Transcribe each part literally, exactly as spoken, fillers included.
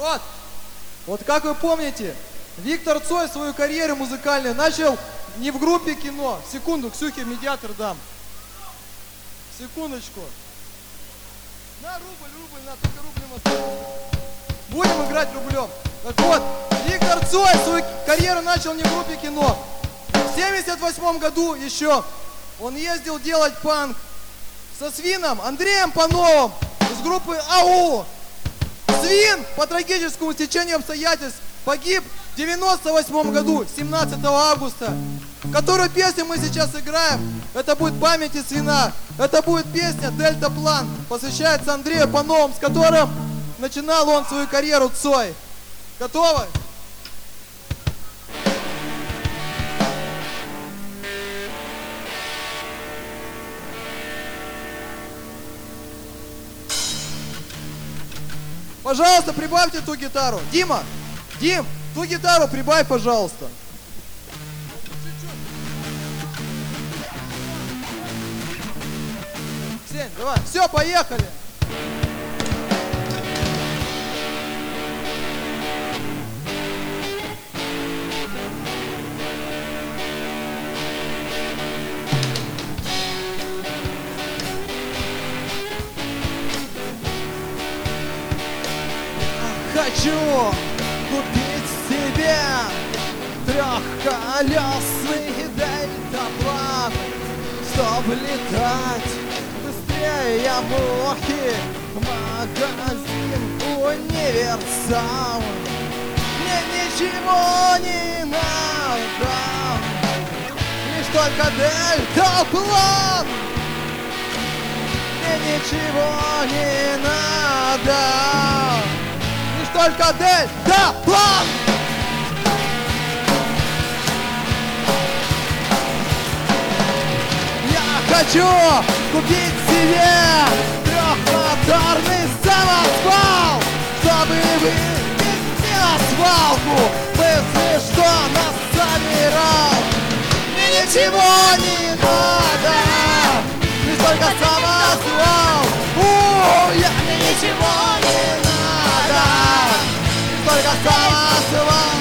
Вот. Вот как вы помните, Виктор Цой свою карьеру музыкальную начал не в группе кино. Секунду, Ксюхе медиатор дам. Секундочку. На рубль, рубль, на только рублем осталось. Будем играть рублем. Так вот, Виктор Цой свою карьеру начал не в группе кино. В семьдесят восьмом году еще он ездил делать панк со Свином Андреем Пановым из группы АУ. Свин по трагическому стечению обстоятельств погиб в девяносто восьмом году, семнадцатого августа. Которую песню мы сейчас играем, это будет памяти Свина. Это будет песня «Дельтаплан», посвящается Андрею Пановым, с которым начинал он свою карьеру Цой. Готовы? Пожалуйста, прибавьте ту гитару. Дима, Дим, ту гитару прибавь, пожалуйста. Сень, давай. Все, поехали. Хочу купить себе трехколесный дельтаплан, чтобы летать быстрее мухи. Магазин универсал, мне ничего не надо, лишь только дельтаплан. Мне ничего не надо, только дельтаплан! Я хочу купить себе трехмоторный самосвал, чтобы вывести на свалку мысли, что нас собирал. Мне ничего не надо, лишь только самосвал. У, я мне ничего не надо, только самосвал.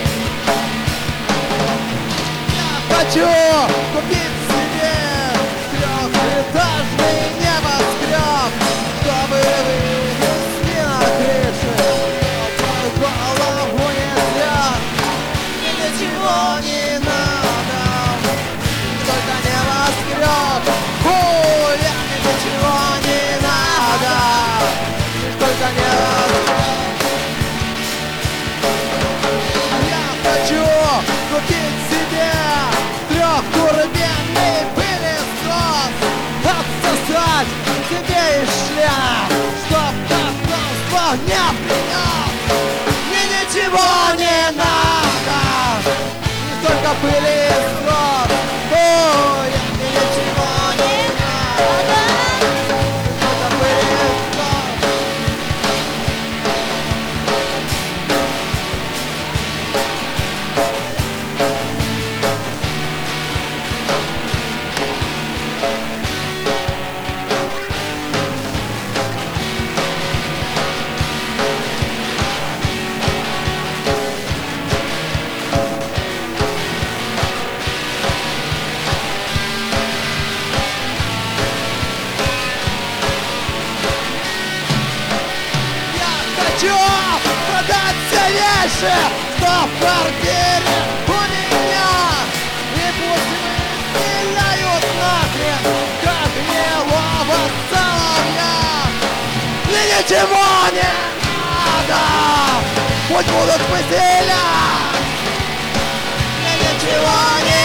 Я хочу купить себе трехэтажный небоскреб, чтобы вывести на крыше, чтобы голову не взял. Мне ничего не надо, только небоскреб. О, я мне ничего не надо, только небоскреб. Хочу купить себе трехтурбинный пылесос, отсосать себе из шлях, чтоб потомство не принес. Мне ничего не надо, не только пылесос. О, мне ничего не надо, не только пылесос. Что в квартире у меня, и пусть мы стреляют нахрен, как гнилого соловья. Мне ничего не надо, пусть будут пострелять. Мне ничего не